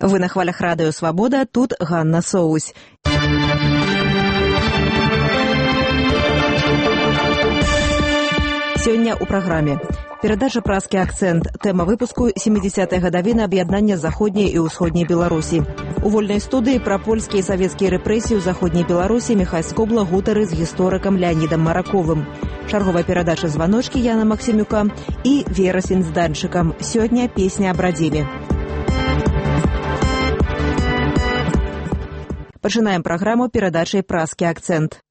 Вы на хвалях радыё «Свабода», тут Ганна Соусь. Сёння ў праграме. Перадача «Празкі акцэнт». Тэма выпуску 70-й гадавіны аб'яднання заходняй і ўсходняй Беларусі. У вольнай студыі пра польскія і савецкія рэпрэсіі ў заходняй Беларусі Міхай Скобла гутары з гісторыкам Леанідам Мараковым. Чарговая перадача «Званочкі» Яна Максімюка і «Верасень з данчыкам». Сёння песня аб радзіме. Пачынаем праграму перадачай «Празкі акцэнт».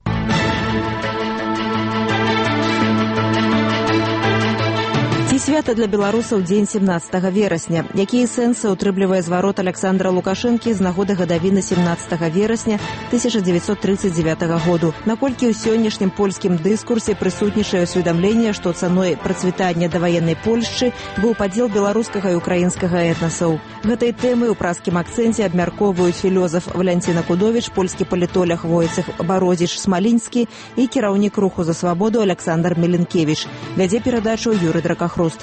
Свята для беларусаў дзень 17 верасня. Якія сэнсы ўтрымлівае зварот Аляксандра Лукашэнкі з нагоды гадавіны 17 верасня 1939 году? Наколькі ў сённяшнім польскім дыскурсе прысутнічае ўсведамленне, што цаной працвітання даваеннай Польшчы быў падзел беларускага і украінскага этнасаў? Гэтай тэмы ў празкім акцэнце абмяркоўваюць філёзаф Валянціна Кудовіч, польскі палітолог Войцех Бародзіч-Смалінскі і кіраўнік руху за свабоду Аляксандр Меленкевіч. Вядзе перадачу Юрый Дракахруст.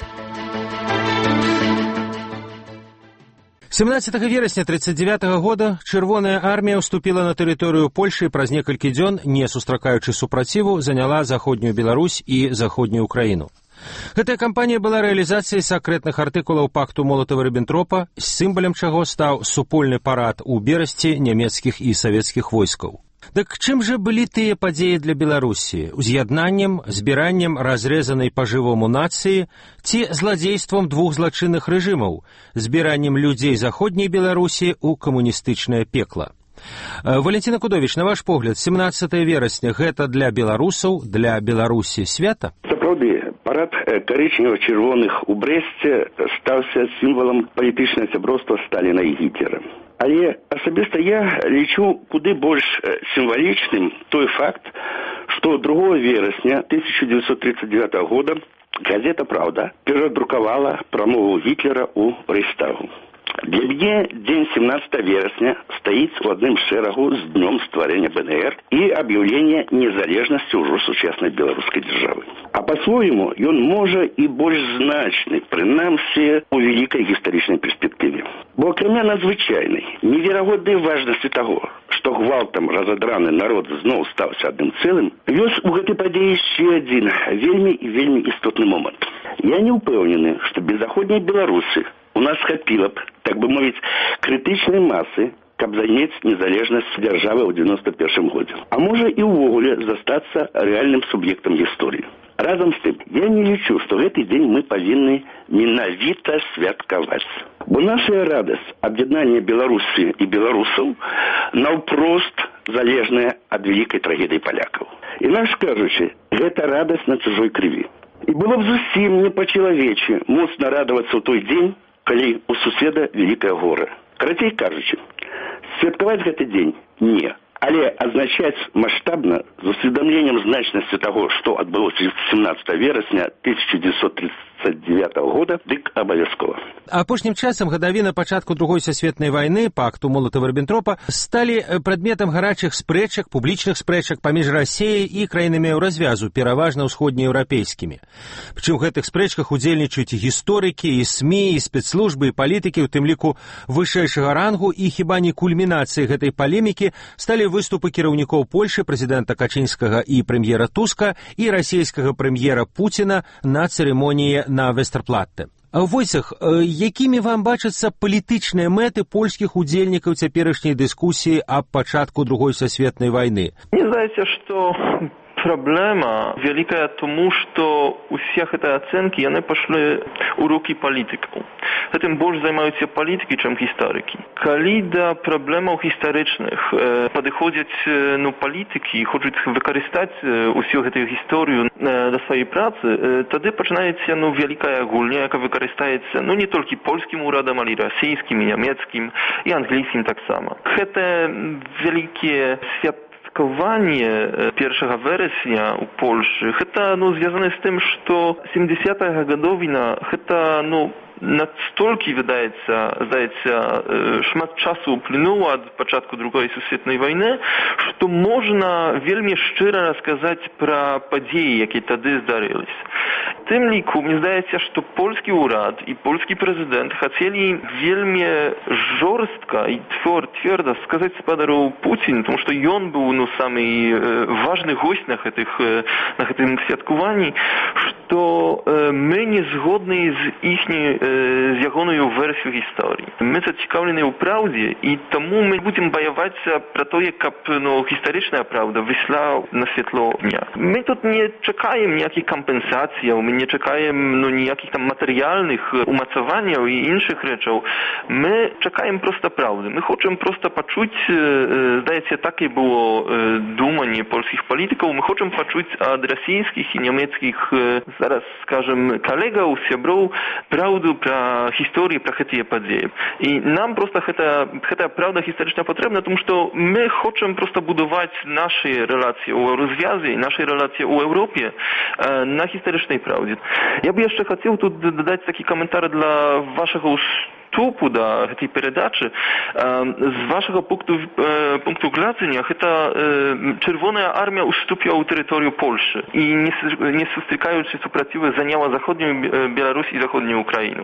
17 верасня 1939 года Чырвоная армія ўступіла на тэрыторыю Польшы і праз некалькі дзён, не сустракаючы супраціву, заняла заходнюю Беларусь і заходнюю Украіну. Гэтая кампанія была рэалізацыяй сакрэтных артыкулаў пакту Молатава-Ріббентропа, сімвалем чаго стаў супольны парад у Берасці нямецкіх і савецкіх войскаў. Так чым жа былі тыя падзеі для Беларусі? Уз'яднаннем, збіраннем разрэзанай па-жывому нацыі ці зладзействам двух злачынных рэжымаў, збіраннем людзей заходняй Беларусі ў камуністычнае пекла? Валянціна Кудовіч, на ваш погляд, 17 верасня гэта для беларусаў, для Беларусі свята? Сапраўды, парад карычнева-чырвоных у Брэсце стаўся сімвалам палітычнага сяброўства Сталіна і Гітлера. Але асабіста я лічу куды больш сімвалічным той факт, што 2 верасня 1939 года газета «Правда» перадрукавала прамову Гітлера ў Рэйхстагу. Для мяне дзень 17 верасня стаіць у адным шэрагу з днём стварэння БНР і аб'яўлення незалежнасці ўжо сучаснай беларускай дзяржавы. А па-свойму ён можа і больш значны, прынамсі у вялікай гістарычнай перспектыве. Бо акрамя надзвычайнай, неверагоднай важнасці таго, што гвалтам разадраны народ зноў стаўся адным цэлым, ёсць у гэтай падзеі яшчэ адзін вельмі і вельмі істотны момант. Я не ўпэўнены, што без заходняй Беларусы у нас хапіла б, так бы мовіць, крытычнай масы, каб занять незалежнасць дзяржавы ў 91 годзе. А можа і ўвогуле застацца рэальным суб'ектам гісторыі. Разам з тым, я не лічу, што гэты дзень мы павінны менавіта святкаваць. Бо наша радасць аб'яднання Беларусі і беларусаў наўпрост залежная ад вялікай трагедыі палякаў. Інакш кажучы, гэта радасць на чужой крыві. І было б зусім не па-чалавечы моцна радавацца ў той дзень, калі у суседа вялікае гора. Карацей кажучы, святкаваць гэты дзень не. Але азначаць маштабна з усведамленнем значнасці таго, што адбылося 17 верасня 1939 года, дык абавязкова. Апошнім часам гадавіна пачатку Другой сусветнай вайны, пакту Молатава-Ріббентропа, сталі прадметам гарачых спрэчак, публічных спрэчак паміж Расіяй і краінамі развязу, пераважна ўсходнееўрапейскімі. Прычым у гэтых спрэчках удзельнічаюць і гісторыкі, і СМІ, і спецслужбы, і палітыкі, у тым ліку вышэйшага рангу, і хіба не кульмінацыяй гэтай палемікі сталі выступы кіраўнікоў Польшы, прэзідэнта Качынскага і прэм'ера Туска, і расійскага прэм'ера Пуціна на цырымоніі на Вестэрплатте. Войцех, якімі вам бачацца палітычныя мэты польскіх удзельнікаў цяперашняй дыскусіі аб пачатку Другой сусветнай вайны? Мне здаецца, што проблема великая тому, что усе эти оценки, они пошли у руки политиков. Этим больше занимаются политики, чем историки. Когда проблема историчных подходят политики и хотят використать усю эту историю до своей працы, тогда начинается великая гульня, яка використається не только польским урядом, але й російським, і німецьким, і англійським так само. Це велике святкування 1 вересня у Польщі, це зв'язане з тим, що 70-та годовина, це настолькі, здаецца, шмат часу уплынула ад пачатку другой сусветнай вайны, што можна вельмі шчыра расказаць пра падзеі, якія тады здарыліся. Тым ліку, мне здаецца, што польскі ўрад і польскі прэзідэнт хацелі вельмі жорстка і тверда сказаць спадару Пуціну, тому што ён быў самы важны госць на гэтым святкаванні, што мы не згодны з ягонаю версію гісторыі. Мы зацікаўлены ў праўдзе, і таму мы будзем баявацца пра тое, каб гістарычная праўда выйшла на святло дня. Мы тут не чакаем ніякіх кампенсацыяў, мы не чакаем ніякіх там матэрыяльных умацаванняў і іншых рэчаў. Мы чакаем проста праўды. Мы хочам проста пачуць, здаецца, так і было думанне польскіх палітыкаў, мы хочам пачуць ад расійскіх і нямецкіх, зараз скажем, калегаў, сяброў праўду пра гісторыю, пра гэтыя падзеі. І нам проста гэтая праўда гістарычна патрэбна, тому што мы хочам проста будаваць нашы рэлацыі ў развязе і нашы рэлацыі ў Еўропе на гістарычнай праўдзе. Я бы яшчэ хацеў тут дадаць такі каментар для вашага уступу да гэтай перадачы. З вашага пункту гледжання гэта Чырвоная армія уступіла ў тэрыторыю Польшы і не сустракаючы супраціву заняла заходнюю Беларусь і заходнюю Украіну.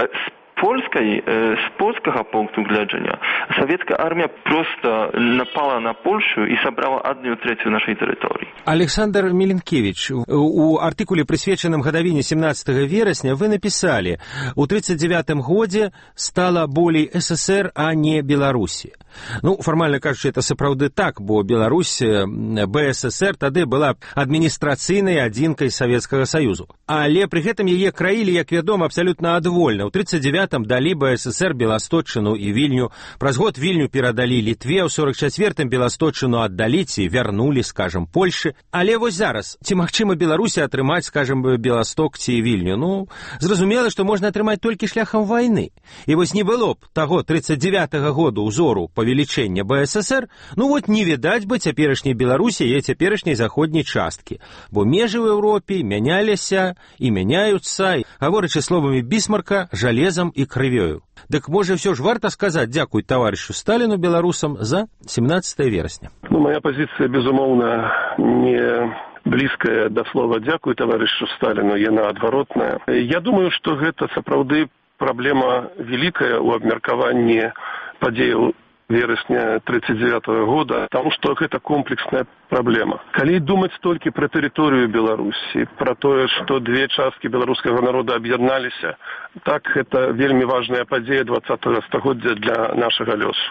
З польскага пункту гледжання савецкая армія проста напала на Польшу і сабрала 1/3 нашай тэрыторыі. Александр Міленкевич, у артыкуле, прысвечаным гадавіне 17 верасня, вы напісалі: у 1939 годзе стала болей СССР, а не Беларусі. Фармальна кажучы, это сапраўды так, бо Беларусь, БССР, тады была адміністрацыйнай адзінкай Савецкага Саюзу. Але пры гэтым яе краілі, як вядома, абсалютна адвольна. У 1939-м далі БССР Беласточчыну і Вільню. Праз год Вільню перадалі Літве, у 1944-м Беласточчыну аддалі ці вярнулі, скажам, Польшы. Але вось зараз, ці магчыма Беларусі атрымаць, скажам, Беласток ці Вільню? Зразумела, што можна атрымаць толькі шляхам вайны. І вось не было б таго 1939 году ўзору павелічэння БССР, не відаць бы цяперашняй Беларусі і цяперашняй заходняй часткі. Бо межы ў Еўропе мяняліся і мяняюцца, гаворачы словамі Бісмарка, жалезам і крывёю. Дык, можа, ўсё ж варта сказаць дзякуй таварышу Сталіну беларусам за 17 верасня. Моя пазіцыя, безумоўна, не блізкая да слова «дзякуй таварышу Сталіну», яна адваротная. Я думаю, што гэта сапраўды праблема вялікая ў абмеркаванні падзеяў верасня 1939 года, потому что это комплексная проблема. Калі думаць толькі пра тэрыторыю Беларусі, пра тое, што две часткі беларускага народа аб'ядналіся, так, это вельмі важная падзея 20-го стагоддзя для нашага лёсу.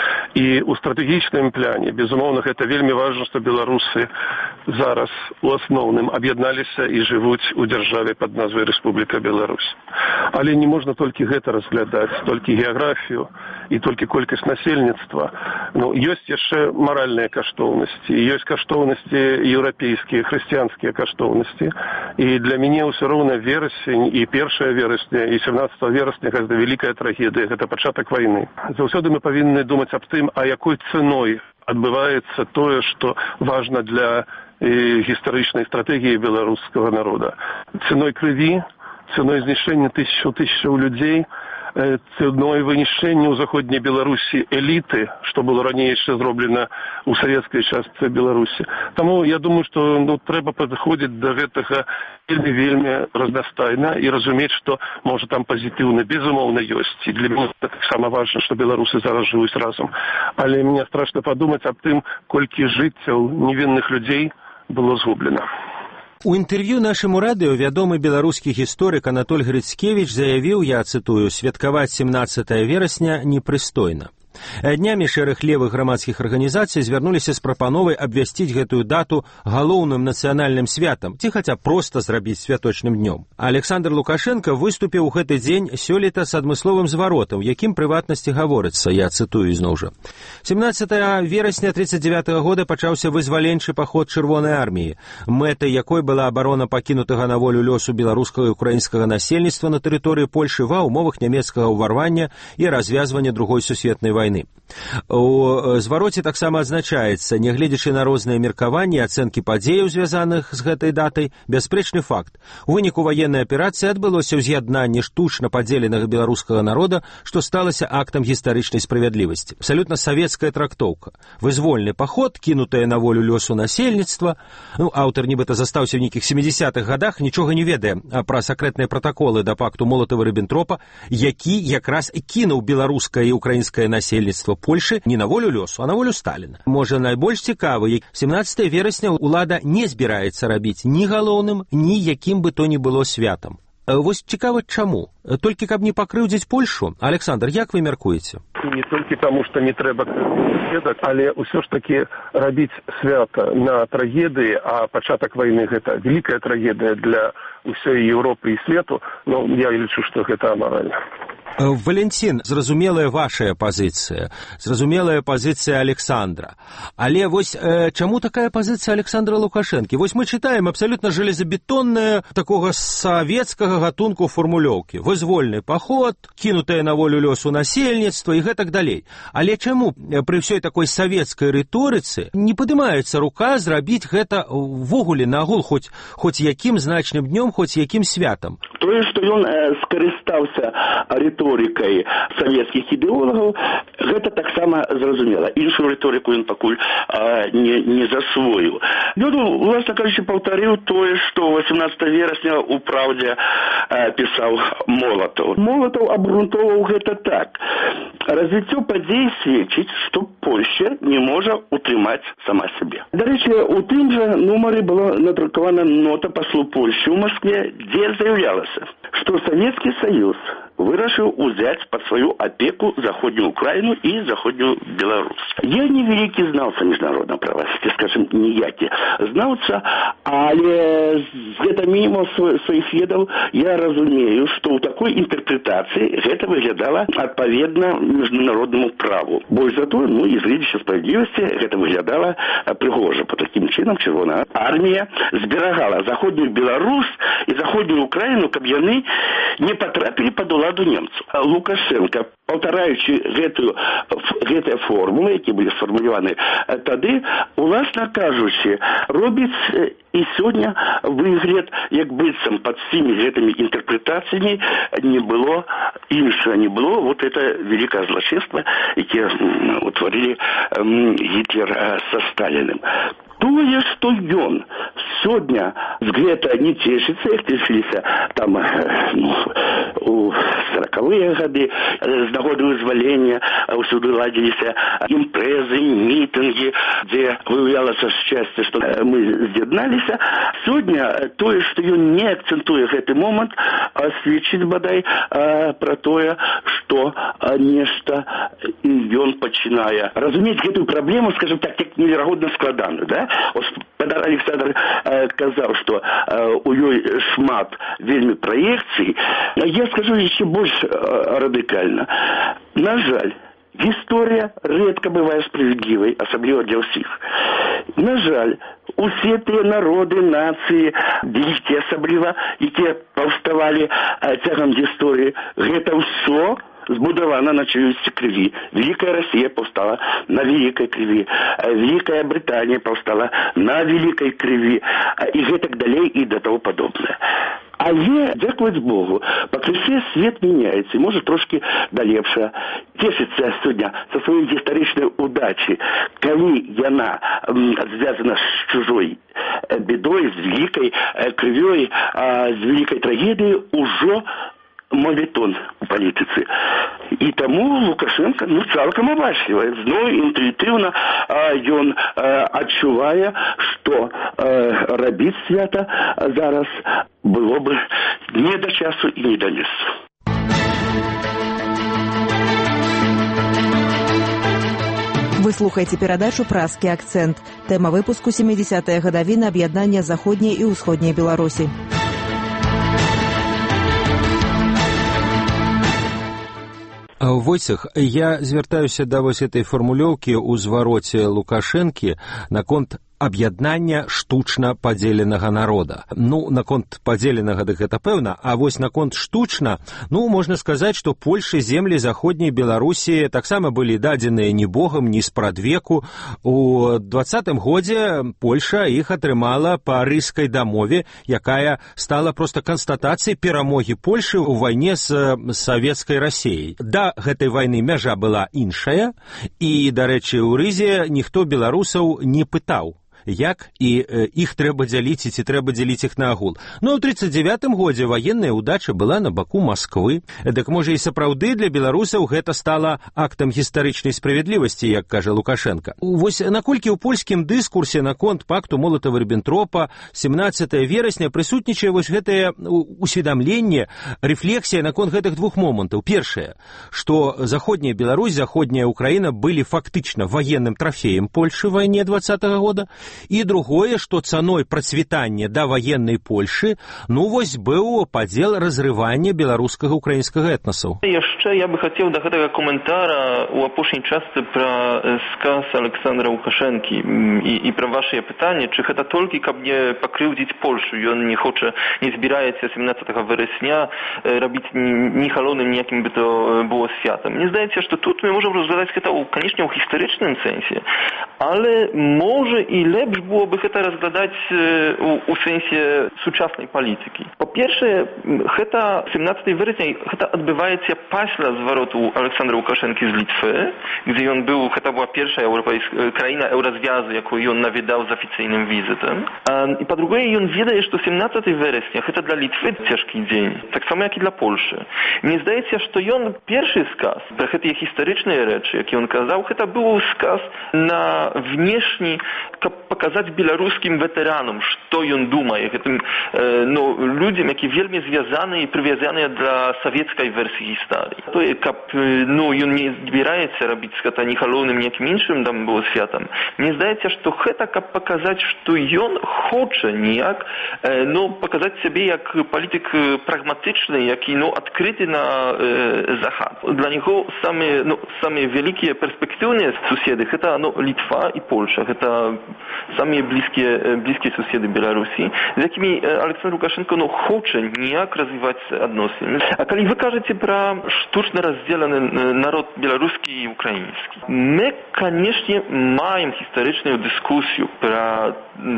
І ў стратэгічным пляне, безумоўна, гэта вельмі важна, што беларусы зараз у асноўным аб'ядналіся і жывуць у дзяржаве пад назвай Рэспубліка Беларусь. Але не можна толькі гэта разглядаць, толькі геаграфію і толькі колькасць насельніцтва. Ёсць яшчэ маральныя каштоўнасці, ёсць каштоўнасці еўрапейскія, хрысціянскія каштоўнасці. І для мяне ўсё роўна верасень і 1 верасня, і 17 верасня гэта вялікая трагедыя, гэта пачатак вайны. Заўсёды мы павінны думаць аб тым, а якой цэной адбываецца тое, што важна для гістарычнай стратэгіі беларускага народа. Цэной крыві, цэной знішчэння тысячаў людзей, цэной вынішчэння ў заходняй Беларусі эліты, што было раней яшчэ зроблена ў савецкай частцы Беларусі. Таму я думаю, што трэба падыходзіць да гэтага вельмі разнастайна і разумець, што можа там пазітыўна, безумоўна, ёсць. І для мяне таксама важна, што беларусы зараз жывуць разам. Але мне страшна падумаць аб тым, колькі жыццяў невінных людзей было згублена. У інтэрв'ю нашаму радыё вядомы беларускі гісторык Анатоль Грыцкевіч заявіў, я цытую, святкаваць 17 верасня непрыстойна. Днямі шэраг левых грамадскіх арганізацый звярнуліся з прапановай абвясціць гэтую дату галоўным нацыянальным святам, ці хаця проста зрабіць святочным днём. Александр Лукашенко выступіў у гэты дзень сёлета з адмысловым зваротам, якім прыватнасці гаворыцца, я цытую ізноў жа. 17 верасня 1939 года пачаўся вызваленчы паход Чырвонай арміі, мэтай якой была абарона пакінутага на волю лёсу беларускага і украінскага насельніцтва на тэрыторыі Польшы ва ўмовах нямецкага ўварвання і развязвання другой сусветнай вайны. вайны. У звароце таксама адзначаецца, нягледзячы на розныя меркаванні і ацэнкі падзеяў, звязаных з гэтай датай, бясспрэчны факт. У выніку ваеннай аперацыі адбылося ўз'яднанне штучна падзеленага беларускага народа, што сталася актам гістарычнай справядлівасці. Абсалютна савецкая трактоўка. Вызвольны паход, кінутая на волю лёсу насельніцтва. Аўтар нібыта застаўся ў нейкіх 70-х гадах, нічога не ведае пра сакрэтныя пратаколы да пакту Молатава-Ріббентропа, які якраз кінуў беларускае і украінскае насельніцтва Польшы не на волю лёсу, а на волю Сталіна. Можа, найбольш цікавы, 17 верасня ўлада не збіраецца рабіць ні галоўным, ні якім бы то ні было святам. Вось цікава, чаму? Толькі каб не пакрыўдзіць Польшу? Александр, як вы мяркуеце? Не толькі таму, што не трэба сведак, але ўсё ж такі рабіць свята на трагедыі, а пачатак вайны гэта вялікая трагедыя для ўсёй Еўропы і свету, я лічу, што гэта амаральна. Валентин, зразумелая вашая пазіцыя, зразумелая пазіцыя Александра. Але вось чаму такая пазіцыя Александра Лукашэнкі? Вось мы чытаем абсалютна железабетонная такога савецкага гатунку фармулёўкі. Вызвольны паход, кінутая на волю лёсу насельніцтва і гэтак далей. Але чаму пры ўсёй такой савецкай рыторыцы не падымаецца рука зрабіць гэта ввогуле нагул хоць якім значным днём, хоць якім святам? Тое, што ён скарыстаўся рыторыкай савецкіх ідэолагаў, гэта таксама зразумела. Іншую рыторыку ён пакуль не засвоіў. Ён, власна кажучы, паўтарыў тое, што 18 верасня у «Праўдзе» пісаў Молатаў. Молатаў абгрунтоўваў гэта так. Развіццё падзей сведчыць, што Польшча не можа утрымаць сама сябе. Дарэчы, у тым жа нумары была надрукавана нота паслу Польшчы ў Маскве, дзе заявлялася, што Савецкі Саюз вырашыў узяць пад сваю апеку заходнюю Украіну і заходнюю Беларусь. Я не вялікі знаўца міжнароднага права, скажем, ніякі знаўца, але з гэта мінімум сваіх ведаў я разумею, што ў такой інтэрпрэтацыі гэта выглядала адпаведна міжнароднаму праву. Больш за тое, і з гледзячы справядлівасці гэта выглядала прыгожа. По такім чынам Чырвоная армія зберагала заходнюю Беларусь і заходнюю Украіну, каб яны не патрапілі пад уладу немцаў. Лукашенко, паўтараючы гэтыя формулы, які былі сфармуляваны тады, уласна кажучы, робіць і сёння выгляд, як быццам пад всімі гэтымі інтэрпрэтацыямі не было іншага, не было вот это великое злачынства, якое утварылі Гітлер са Сталіным. Тое, што ён сёння з гэта не цешыцца, як цешыліся там у 40-е гады, з нагоды вызвалення ўсюды ладзіліся імпрэзы, мітынгі, дзе выяўлялася шчасце, што мы з'ядналіся. Сёння тое, што ён не акцэнтуе гэты момант, сведчыць бадай пра тое, што нешта ён пачынае разумець гэтую праблему, скажем так, як неверагодна складаную, да? Александр казаў, што у ёй шмат вельмі праекцый. Я скажу яшчэ больш радыкальна. На жаль, гісторыя рэдка бывае справядлівай, асабліва для ўсіх. На жаль, усе тыя народы, нацыі, вялікія асабліва, якія паўставалі цягам гісторыі, гэта ўсё збудавана на чыюсьці крыві. Великая Россия паўстала на великой крыві, Великая Британия паўстала на великой крыві, і гэтак далей і да того падобнае. Але, дзякаваць Богу, пакрысе свет мяняецца, і можа трошки да лепшага. Цешыцца сёння са сваёй гістарычнай удачы, калі яна звязана з чужой бедой, з великой крывёй, з великой трагедыяй, ужо мовітон у палітыцы. І таму Лукашенко цалкам абачліва, зноў інтуітыўна ён адчувае, што рабіць свята зараз было бы не да часу і не да месцу. Вы слухаеце перадачу «Празкі акцэнт». Тэма выпуску 70-я гадавіна аб'яднання заходняй і ўсходняй Беларусі. Войцех, я звяртаюся да вось этой фармулёўкі ў звароце Лукашэнкі наконт аб'яднання штучна падзеленага народа. Наконт падзеленага дык гэта пэўна, а вось наконт штучна, можна сказаць, што Польшы землі заходняй Беларусі таксама былі дадзеныя ні богам, ні спрадвеку. У 20-м годзе Польша іх атрымала па рыжскай дамове, якая стала проста канстатацыяй перамогі Польшы ў вайне з савецкай Расіяй. Да гэтай вайны мяжа была іншая, і, дарэчы, у Рызе ніхто беларусаў не пытаў, як і іх трэба дзяліць, ці трэба дзяліць іх на агул. У 39-м годзе ваенная ўдача была на баку Масквы. Дык, можа, і сапраўды для беларусаў гэта стала актам гістарычнай справядлівасці, як кажа Лукашенко. Вось наколькі ў польскім дыскурсе наконт пакту Молатава-Ріббентропа 17 верасня прысутнічае вось гэтае усведамленне, рэфлексія наконт гэтых двух момантаў. Першае, што заходняя Беларусь, заходняя Украіна былі фактычна ваенным трафеем Польшы ў вайне 20-го года. І другое, што цаной працвітання да ваеннай Польшы, вось быў падзел разрывання беларускага украінскага этнасаў. Яшчэ я бы хацеў да гэтага каментара ў апошняй частцы пра сказ Александра Лукашэнкі і пра вашае пытанне, чы гэта толькі, каб не пакрыўдзіць Польшу. Ён не збіраецца 17 верасня рабіць ні халоўным ніякім бы то было святам. Мне здаецца, што тут мы можам разглядаць гэта, канечне, ў гістарычным сэнсе, але можа і лепш было бы гэта разглядаць у сэнсе сучаснай палітыкі. Па-першае, гэта 17 верасня гэта адбываецца пасля звароту Александра Лукашэнкі з Літвы, дзе ён быў, гэта была першая краіна еўразвязу, якую ён наведаў з афіцыйным візітам. І па-другое, ён ведае, што 17 верасня гэта для Літвы цяжкі дзень, так само як і для Польшы. Мне здаецца, што ён першы сказ пра гэтыя гістарычныя рэчы, які ён казаў, гэта быў сказ на внешні, каб паказаць беларускім ветэранам, што ён думае, гэтым людзям, які вельмі звязаныя і прывязаныя да савецкай версіі гісторыі. Тое, каб ён не збіраецца рабіць гэта ні халоўным, ніякім іншым там было святам. Мне здаецца, што гэта каб паказаць, што ён хоча ніяк паказаць сябе як палітык прагматычны, які адкрыты на захад. Для него самыя вялікія перспектыўныя суседы гэта Літва і Польша. Гэта самыя блізкія суседы Беларусі, з якімі Александр Лукашенко хоча ніяк развіваць адносіны. А калі вы кажаце пра штучна раздзелены народ беларускі і украінскі, мы, канешне, маем гістарычную дыскусію пра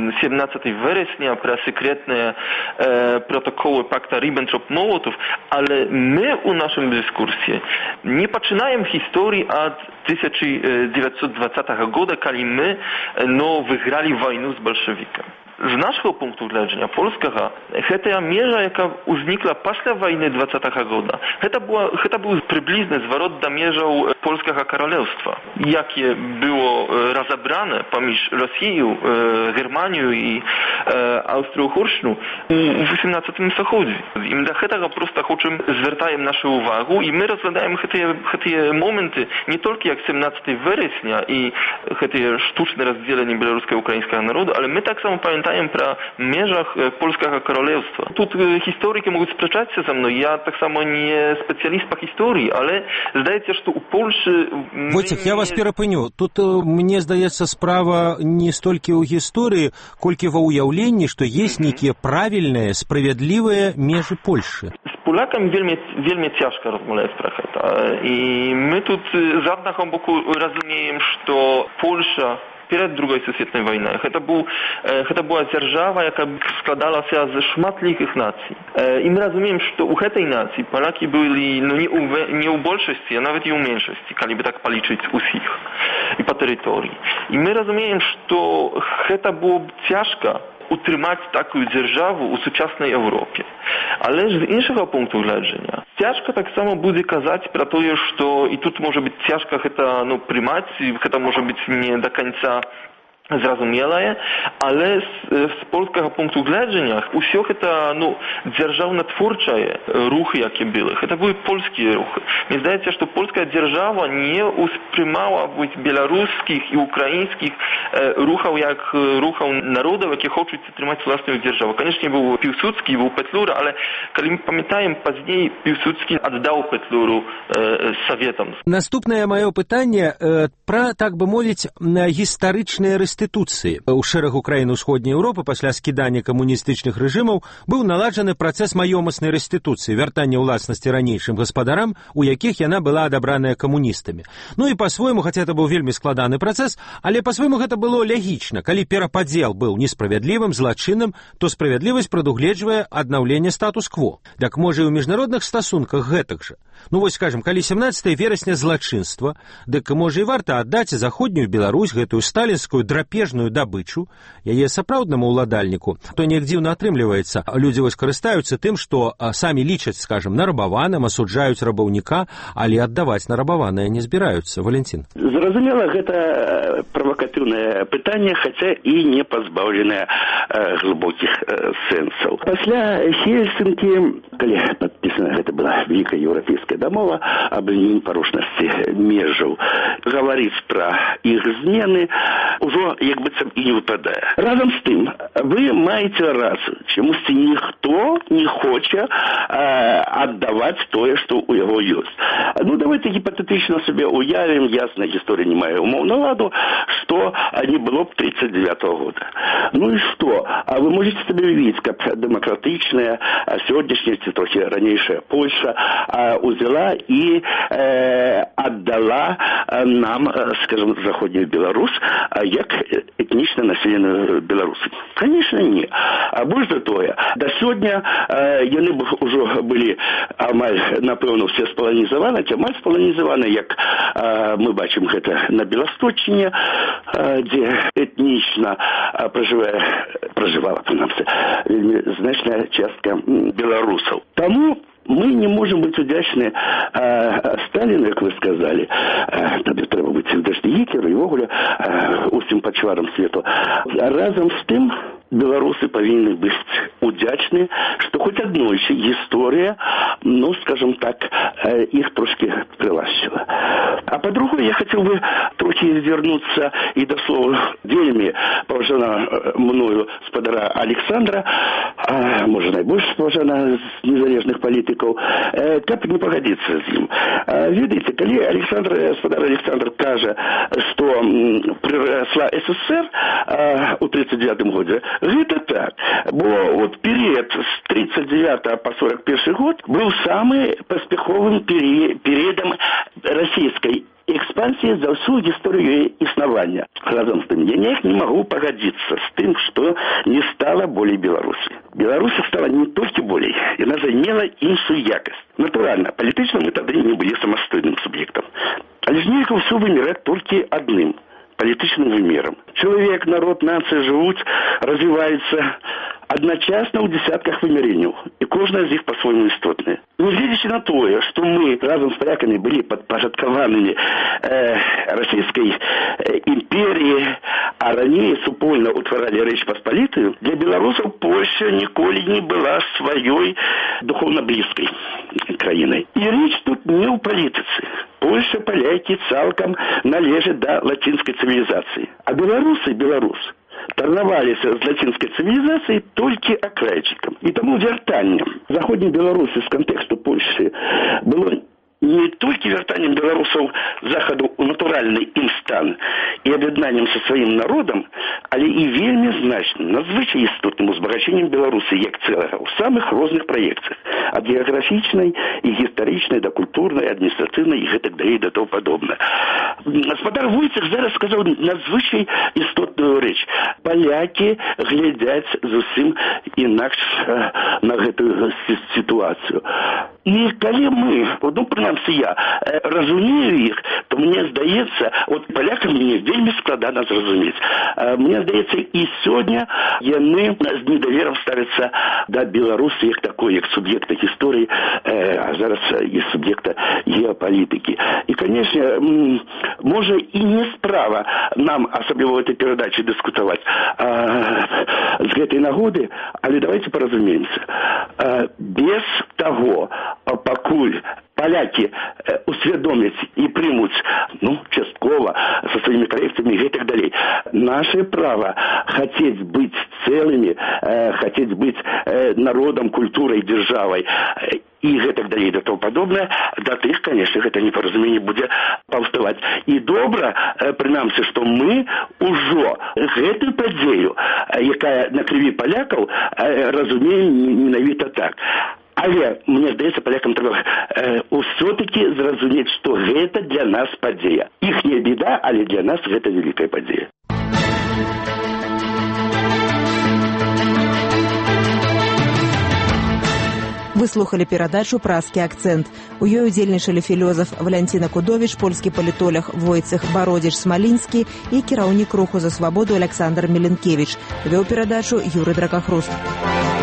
17 верасня, пра секретныя протоколы пакта Ріббентроп-Молотов, але мы у нашым дыскурсе не пачынаем гісторыі ад 1920 года, калі мы выйгралі вайну з бальшавікамі. З нашага пункту гледжання польскага, гэтая межа, яка ўзнікла пасля вайны 20-го года, гэта быў прыблізны зварот да межаў польскага каралеўства, яке было разабрана паміж Расію, Германію і Аўстрыю-Хоршну у 18-м стагоддзі. І мы да гэтага проста звяртаем нашу увагу, і мы разглядаем гэтыя моменты не толькі як 17 верасня і гэтыя штучныя раздзеленні беларускага і украінскага народу, але мы таксама памятаем пра межах польскага каралеўства. Тут гісторыкі могуць спрачацца са мной, я таксама не спецыяліст па гісторыі, але здаецца, што ў Польшы... Войцех, я вас перапыню. Тут, мне здаецца, справа не столькі ў гісторыі, колькі ва ўяўленні, што ёсць нейкія правільныя, справядлівыя межы Польшы. З полякамі вельмі цяжка размаўляць пра гэта. І мы тут з аднаго боку разумеем, што Польша перед другой сусветнай вайной. Гэта была дзяржава, яка складалася з шматлікіх нацый. І мы разумеем, што ў гэтай нацыі палякі былі не ў большасці, а нават і ў меншасці, калі бы так палічыць усіх і па тэрыторыі. І мы разумеем, што гэта было б цяжка утрымаць такую дзяржаву ў сучаснай Еўропе. Але ж з іншага пункту гледжання цяжка таксама будзе казаць пра тое, што і тут можа быць цяжка гэта прымаць, гэта можа быць не да канца зразумелае, але з польскага пункту гледжання усё гэта дзяржаўна-творчае рухі, які былі. Гэта былі польскія рухі. Мне здаецца, што польская дзяржава не успрымала беларускіх і украінскіх рухаў як рухаў народаў, які хочуць атрымаць власную дзяржаву. Канешне, быў Пілсудскі, быў Петлюра, але калі мы памятаем, пазней Пілсудскі аддаў Петлюру саветам. Наступнае маё пытанне пра, так бы мовіць, гістарычныя рысы рэстытуцыі. У шэрагу краін усходняй Еўропы пасля скідання камуністычных рэжымаў быў наладжаны працэс маёмаснай рэстытуцыі, вяртання ўласнасці ранейшым гаспадарам, у якіх яна была адабраная камуністамі. Ну і па-свойму, хаця это быў вельмі складаны працэс, але па-свойму гэта было лягічна. Калі перападзел быў несправядлівым, злачынным, то справядлівасць прадугледжвае аднаўленне статус-кво. Так можа і ў міжнародных стасунках гэтак жа. Ну вось, скажем, калі 17 верасня злачынства, дык можа і варта аддаць заходнюю Беларусь, гэтую сталінскую драпежную дабычу, яе сапраўднаму ўладальніку. То неяк дзіўна атрымліваецца. Людзі вось карыстаюцца тым, што самі лічаць, скажем, нарабаваным, асуджаюць рабаўніка, але аддаваць нарабаванае не збіраюцца. Валентин. Зразумела, гэта правакатыўнае пытанне, хаця і не пазбаўленае глыбокіх сэнсаў. Пасля Хельсінкі, калі падпісана гэта была вялікая еўрапейская дамова аб непарушнасці межаў, гаварыць пра іх змены ўжо як быццам і не выпадае. Разам з тым, вы маеце рацыю, чамусьці ніхто не хоча аддаваць тое, што ў яго ёсць. Ну, давайте гіпатэтычна сабе уявім, ясна, гісторыя не мае умоўна ладу, што не было б 39-го года. Ну і што? А вы можете сабе уявіць, каб дэмакратычная, сённяшняя, ці трохі ранейшая Польша узяла і аддала нам, скажем, заходнюю Беларусь, як этнічна населеную Беларусі? Конечно, не. А больш за тое, да сёння яны б ужо былі амаль, напэўна, все спаланізаваны, ці амаль спаланізаваны, як мы бачым гэта на Беласточчыне, дзе этнічна пражывала, прынамсі, вельмі значная частка беларусаў. Таму мы не можем быть удячны Сталіну, як вы сказали. Тады трэба быць удячны Гітлеру і вогуле усім пачварам свету. Разам з тым, беларусы павінны быць удзячны, што хоць аднойчы гісторыя, ну, скажем так, іх трошки прыласціла. А по-другое, я хотел бы трохи вернуться и до слова вельмі паважана мною спадара Александра, может, найбольш паважана з незалежных палітыкаў, каб не пагадзіцца з ім. Ведаеце, калі спадар Александр кажа, што прырасла СССР у 39-м годзе, гэта так, бо вот период с 39 по 41 год был самым паспяховым периодом российской экспансии за всю историю існавання. Разом з тым, я ніяк не могу погодиться с тем, что не стало болей Беларуси. Беларусь стала не только болей, она заняла іншую якость. Натурально, политично мы тогда не были самостойным субъектом. Але ж нельга все вымирать только одним політичним виміром. Чоловік, народ, нація живуть, розвиваються одночасно у десятках виміренів, і кожна з них по-своєму істотна. Неглядячи на то, що ми разом з поляками були підпорядкованими Російської імперії, а раніше супольно утворали Річ Посполитую, для білорусів Польща ніколи не була своєю духовно близькою країною. І річ тут не у політиці. Польша, поляки цалком належат до латинской цивилизации. А белорус торновались с латинской цивилизацией только окрайчиком. И тому вертанием Заходней Беларуси с контексту Польши было не только вертанием белорусов заходу у натуральный им стан и об'єднанням со своим народом, але і вельми значным, надзвичай істотним узбагаченнем Беларуси як цілого у самых розных проекциях, от географичной и историчной до культурной, административной и гэтак далей до того подобное. Господар Войцех зараз сказал надзвичай істотную речь. Поляки глядять зусім інакш на гэтую ситуацию. И калі мы, ну, принаймні я, разумею їх, то мені здається, от полякам мені вельми складано зрозуміти. Мені здається, і сьогодні вони з недовіром ставляться до Білорусі як такої, як суб'єкта історії, а зараз і суб'єкта геополітики. І, звісно, може і не справа нам, особливо в цій передачі, дискутувати з цієї нагоди, але давайте порозуміємося. Без того, покуль поляки усведомят и примут, ну, частково, со своими коррекциями и так далее. Наше право хотеть быть целыми, хотеть быть народом, культурой, державой і гэтак далей да тому падобнае, да тых, конечно, гэта непаразуменне будзе паўставаць. І добра, прынамсі, што мы ўжо гэтую падзею, якая на крыві палякаў, разумеем менавіта так. Але, мне здаецца, палякам трэба ўсё-такі зразумець, што гэта для нас падзея. Іхняя беда, але для нас гэта вялікая падзея. Вы слухали перадачу «Празкі акцэнт». У ёй удзельнічалі філёзаф Валянціна Кудовіч, польскі палітолог Войцех Бародзіч-Смалінскі і кіраўнік руху за свабоду Александр Меленкевіч. Вёў перадачу Юрый Дракахруст.